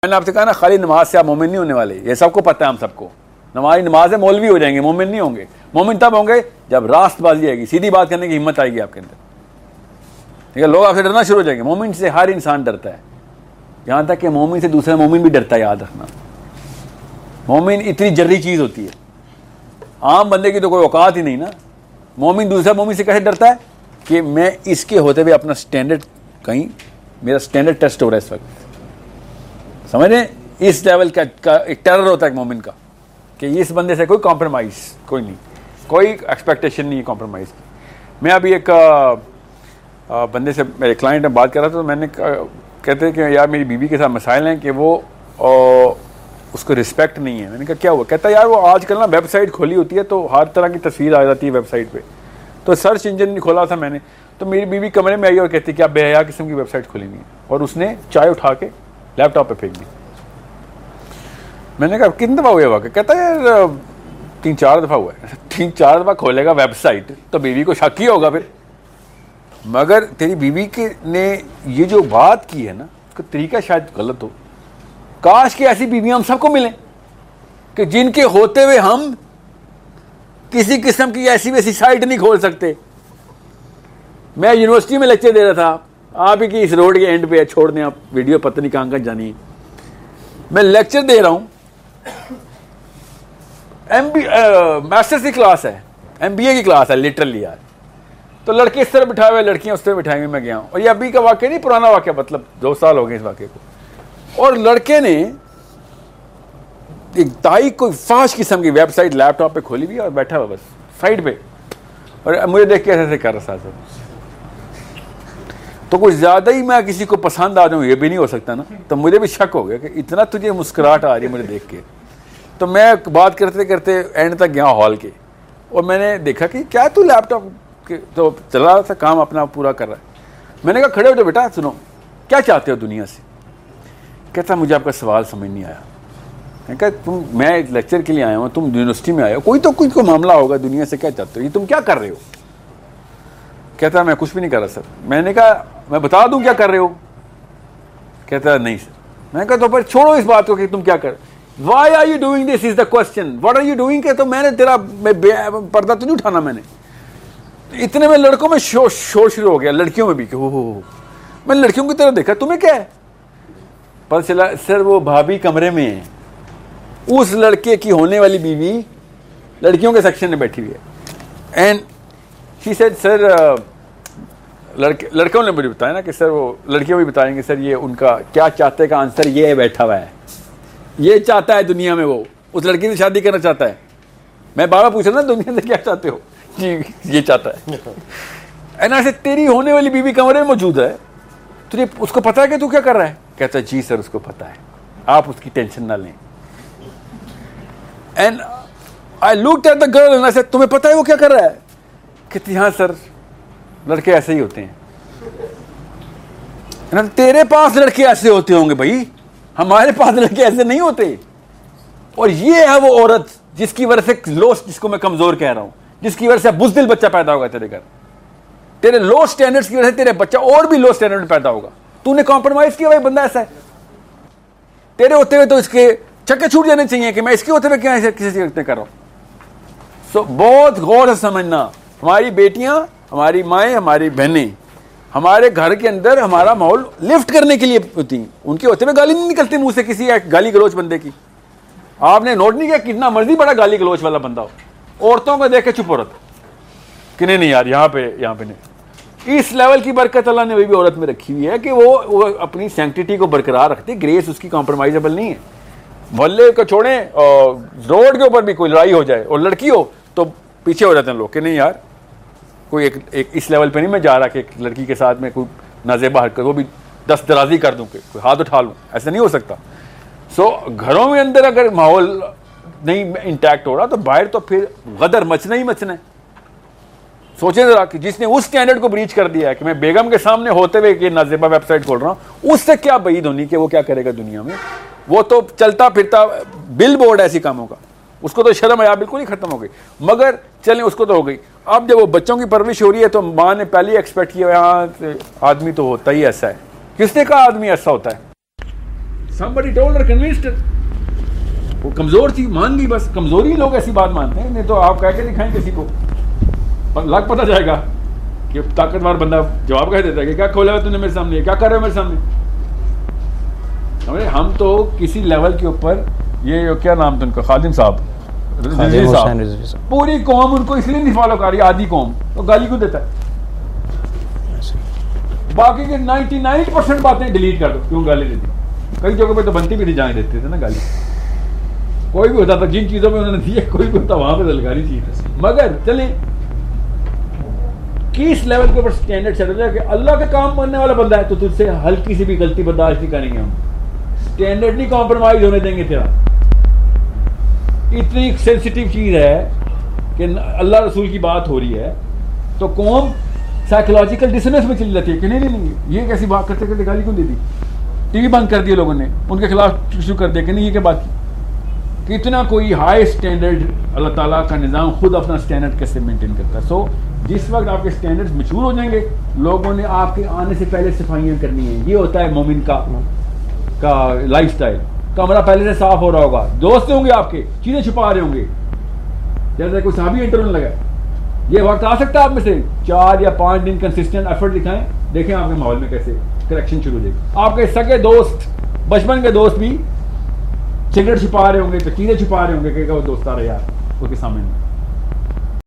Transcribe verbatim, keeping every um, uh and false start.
मैंने आपसे कहा ना, खाली नमाज से आप मोमिन नहीं होने वाले, ये सबको पता है, हम सबको। नमाज नमाज है, मौलवी हो जाएंगे, मोमिन नहीं होंगे। मोमिन तब होंगे जब रास्तबाजी आएगी, सीधी बात करने की हिम्मत आएगी आपके अंदर, ठीक है। लोग आपसे डरना शुरू हो जाएंगे। मोमिन से हर इंसान डरता है, यहां तक कि मोमिन से दूसरा मोमिन भी डरता है। याद रखना, मोमिन इतनी जर्री चीज होती है, आम बंदे की तो कोई औकात ही नहीं ना। मोमिन दूसरा मोमिन से कैसे डरता है कि मैं इसके होते हुए अपना स्टैंडर्ड, कहीं मेरा स्टैंडर्ड टेस्ट हो रहा है इस वक्त, समझ रहे? इस लेवल का, का एक टेरर होता है मोमिन का कि इस बंदे से कोई कॉम्प्रोमाइज, कोई नहीं, कोई एक्सपेक्टेशन नहीं है कॉम्प्रोमाइज की। मैं अभी एक आ, आ, बंदे से, मेरे क्लाइंट में बात कर रहा था, तो मैंने कहते हैं कि यार मेरी बीवी के साथ मसाइल हैं कि वो आ, उसको रिस्पेक्ट नहीं है। मैंने कहा क्या हुआ? कहता है यार वो आजकल ना वेबसाइट खोली होती है तो हर तरह की तस्वीर आ जाती है वेबसाइट पे, तो सर्च इंजन खोला था मैंने, तो मेरी बीवी कमरे में आई और कहती क्या बेहया किस्म की वेबसाइट खोली हुई है, और उसने चाय उठा के लैपटॉप पे फेंक दी। मैंने कहा कितनी दफा हुआ वाकई? कहता है यार तीन चार दफा हुआ है। तीन चार दफा खोलेगा वेबसाइट तो बीवी को शक ही होगा फिर। मगर तेरी बीवी के ने ये जो बात की है ना, उसका तरीका शायद गलत हो। काश कि ऐसी बीवियां हम सबको मिलें कि जिनके होते हुए हम किसी किस्म की ऐसी वैसी साइट नहीं खोल सकते। मैं यूनिवर्सिटी में लेक्चर दे रहा था, आप ही की इस रोड के एंड पे है, छोड़ दें आप वीडियो, पता नहीं कहां कहां जानी है। मैं लेक्चर दे रहा हूं, एमबी मास्टर्स की क्लास है, एमबीए की क्लास है लिटरली यार। तो लड़के इस तरह बिठाए हुए, लड़कियां उस तरह बिठाई हुई, मैं गया हूं। और ये अभी का वाक्य नहीं, पुराना वाक्य, मतलब दो साल हो गए इस वाक्य को। और लड़के ने एक दाई कोई फाश किस्म की वेबसाइट लैपटॉप पे खोली हुई और बैठा हुआ बस साइड पे, और मुझे देख के ऐसे ऐसे कर रहा था। तो कुछ ज्यादा ही मैं किसी को पसंद आ जाऊं, ये भी नहीं हो सकता ना। तो मुझे भी शक हो गया कि इतना तुझे मुस्कुराहट आ रही है मुझे देख के। तो मैं बात करते करते एंड तक गया हॉल के, और मैंने देखा कि क्या तू लैपटॉप के तो चला रहा था, काम अपना पूरा कर रहा है। मैंने कहा खड़े हो जाओ बेटा, सुनो क्या चाहते हो दुनिया से? कहता मुझे आपका सवाल समझ नहीं आया। मैंने कहा तुम, मैं लेक्चर के लिए आया हूँ, तुम यूनिवर्सिटी में आए हो, कोई तो कुछ को मामला होगा, दुनिया से क्या चाहते हो, ये तुम क्या कर रहे हो? कहता मैं कुछ भी नहीं कर रहा सर। मैंने कहा मैं बता दूं क्या कर रहे हो? कहता नहीं सर। मैंने कहा तो पर छोड़ो इस बात को कि तुम क्या कर, why are you doing this is the question, what are you doing? के तो मैंने तेरा मैं पर्दा तो नहीं उठाना मैंने। इतने में लड़कों में शोर शोर शुरू हो गया, लड़कियों में भी कि हो। मैंने लड़कियों की तरफ देखा, तुम्हें क्या है? पता चला सर वो भाभी कमरे में है, उस लड़के की होने वाली बीवी लड़कियों के सेक्शन में बैठी हुई है। एंड शी सेड सर, लड़के लड़कों ने मुझे बताया ना कि सर वो लड़कियों भी बताएंगे सर ये उनका क्या चाहते का आंसर ये है, बैठा हुआ है, ये चाहता है दुनिया में, वो उस लड़की से शादी करना चाहता है। मैं बाबा पूछ रहा ना दुनिया से क्या चाहते हो? जी ये चाहता है। एंड ऐसे तेरी होने वाली बीवी कमरे में मौजूद है, तुझे उसको पता है कि तू क्या कर रहा है? कहता है जी सर उसको पता है, आप उसकी टेंशन ना लें। And I looked at the girl and I said तुम्हें पता है वो क्या कर रहा है? कहती हाँ सर, लड़के ऐसे ही होते हैं। ना तेरे पास लड़के ऐसे होते होंगे भाई, हमारे पास लड़के ऐसे नहीं होते। और ये है वो औरत जिसकी वजह से लो, जिसको मैं कमजोर कह रहा हूं, जिसकी वजह से बुज़दिल बच्चा पैदा होगा तेरे घर। तेरे लो स्टैंडर्ड्स की वजह से तेरे बच्चा और भी लो स्टैंडर्ड पैदा होगा। तूने कॉम्प्रोमाइज किया भाई, बंदा ऐसा है। तेरे होते हुए तो इसके चक्के छूट जाने चाहिए कि मैं इसके होते हुए क्या किसी से कर रहा हूं। सो बहुत गौर से समझना, हमारी बेटियां, हमारी माएँ, हमारी बहनें हमारे घर के अंदर हमारा माहौल लिफ्ट करने के लिए होती हैं। उनके होते हुए गाली नहीं निकलती मुंह से किसी गाली गलोच बंदे की। आपने नोट नहीं किया कितना मर्जी बड़ा गाली गलोच वाला बंदा हो, औरतों को देख के चुप हो रहा कि नहीं नहीं यार यहाँ पे यहाँ पे नहीं। इस लेवल की बरकत अल्लाह ने वही भी औरत में रखी हुई है कि वो, वो अपनी सैंक्टिटी को बरकरार रखती है। ग्रेस उसकी कॉम्प्रोमाइजेबल नहीं है। मोहल्ले को छोड़े, रोड के ऊपर भी कोई लड़ाई हो जाए और लड़की हो तो पीछे हो जाते हैं लोग कि नहीं यार कोई एक, एक इस लेवल पे नहीं मैं जा रहा कि एक लड़की के साथ में कोई नाजेबा हरकत, वो भी दस दराजी कर दूं, कोई हाथ उठा लूं, ऐसा नहीं हो सकता। सो so, घरों में अंदर अगर माहौल नहीं इंटैक्ट हो रहा तो बाहर तो फिर गदर मचना ही मचना है। सोचे जरा कि जिसने उस स्टैंडर्ड को ब्रीच कर दिया है कि मैं बेगम के सामने होते हुए कि नाजेबा वेबसाइट खोल रहा हूं, उससे क्या बईद होनी कि वो क्या करेगा दुनिया में। वो तो चलता फिरता बिल बोर्ड ऐसी कामों का, उसको तो शर्म आया बिल्कुल ही खत्म हो गई। मगर चलें उसको तो हो गई। अब जब वो बच्चों की परवरिश हो रही है तो माँ ने पहले एक्सपेक्ट किया यहाँ आदमी तो होता ही ऐसा है। किसने कहा आदमी ऐसा होता है? somebody told her, convinced her. वो कमजोर थी, मान गई बस। कमजोरी लोग ऐसी बात मानते हैं, नहीं तो आप कह के दिखाएं किसी को, पर लग पता जाएगा कि ताकतवर बंदा जवाब कह देता है कि क्या खोला है तूने मेरे सामने, क्या कर रहे हो मेरे सामने। हम तो किसी लेवल के ऊपर, ये क्या नाम था उनका, खादिम साहब, पूरी कौम उनको इसलिए नहीं फॉलो कर रही, आधी कौम तो गाली को देता है, बाकी के निन्यानवे परसेंट बातें डिलीट कर दो, क्यों गाली देती। कई जगहों पे तो बनती भी नहीं, जाने देते थे ना गाली, कोई भी होता था जिन चीजों में उन्होंने दिए, कोई भी होता वहां पे दलकारी चीज। मगर चले किस लेवल के ऊपर स्टैंडर्ड सेट हो जाए कि अल्लाह के काम करने वाला बंदा है तो तुझसे हल्की सी भी गलती बर्दाश्त नहीं करेंगे हम, स्टैंडर्ड नहीं कॉम्प्रोमाइज होने देंगे तेरा। इतनी सेंसिटिव चीज है कि अल्लाह रसूल की बात हो रही है तो कौम साइकोलॉजिकल डिसोनेंस में चली जाती है कि नहीं नहीं नहीं ये कैसी बात करते करते गाली क्यों दे दी, टीवी बंद कर दिए लोगों ने, उनके खिलाफ शुरू कर दिया कि नहीं ये क्या बात की। कितना कोई हाई स्टैंडर्ड, अल्लाह ताला का निज़ाम खुद अपना स्टैंडर्ड कैसे मेंटेन करता है। सो जिस वक्त आपके स्टैंडर्ड्स मैच्योर हो जाएंगे, लोगों ने आपके आने से पहले सफाइयाँ करनी है। ये होता है मोमिन का का लाइफस्टाइल। कमरा पहले से साफ हो रहा होगा, दोस्त होंगे आपके, चीजें छुपा रहे होंगे, जैसे कोई साहब इंटरव्यू लगा। ये वक्त आ सकता है आप में से चार या पांच दिन कंसिस्टेंट एफर्ट दिखाएं, देखें आपके माहौल में कैसे करेक्शन शुरू हो जाएगी। आपके सगे दोस्त, बचपन के दोस्त भी सिगरेट छुपा रहे होंगे, तो चीजें छुपा रहे होंगे कि वो दोस्त आ रहे यार उसके सामने।